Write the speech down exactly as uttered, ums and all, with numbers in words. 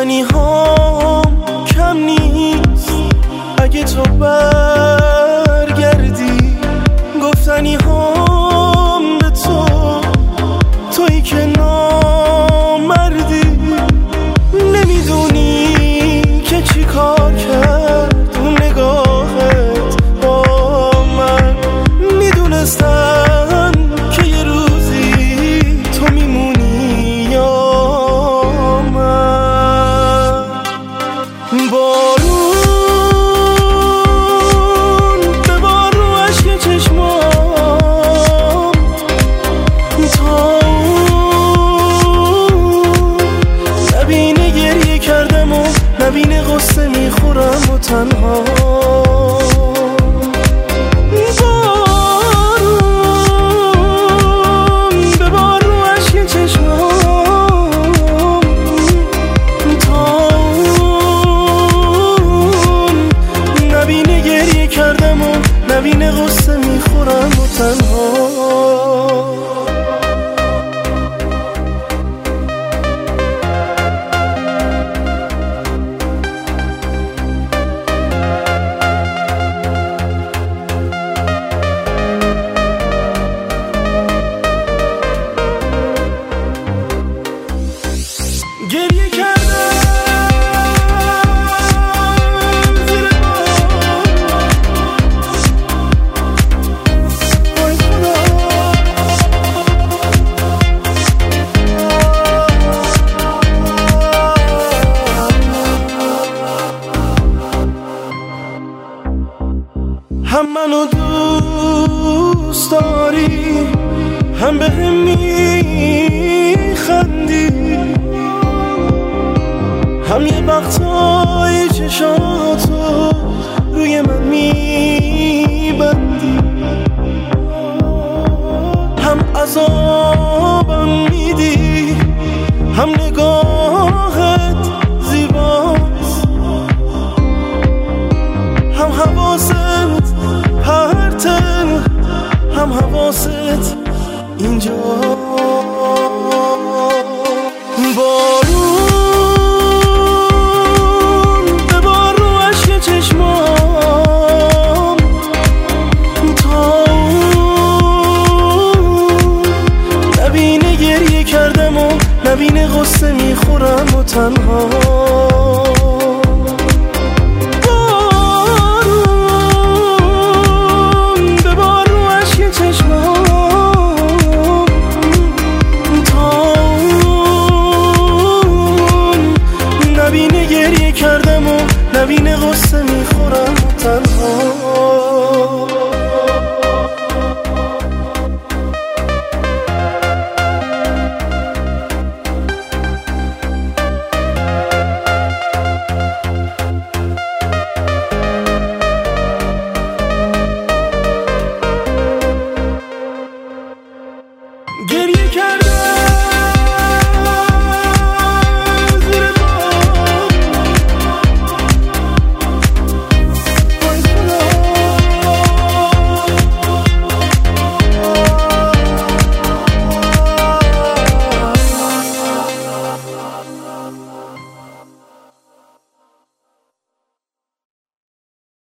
گفتنی هام کم نیست اگه تو برگردی، گفتنی هام به تو، تویی که نامردی. نمیدونی که چی کار کرد اون نگاهت با من. میدونستم که یه روزی تو میمونی یا من. بارون ببار رو عشق چشمام، تا نبینه گریه کردم و نبینه غصه میخورم و تنها. بارون ببار رو عشق چشمام، تا نبینه گریه کردم و نبینه غصه میخورم و تنها. گریه کردم زیر بار، هم منو دوست داری هم به هم میخندی، هم یه وقتای چشاتو روی من میبندی، هم عذابم میدی هم نگاهت زیباست، هم حواست پرته هم حواست اینجا. بارون ببار رو عشق چشمام، تا نبینه گریه کردم و نبینه غصه میخورم و تنها. بارون ببار رو عشق چشمام، تا نبینه گریه کردم و نبینه غصه میخورم و تنها. گریه کردم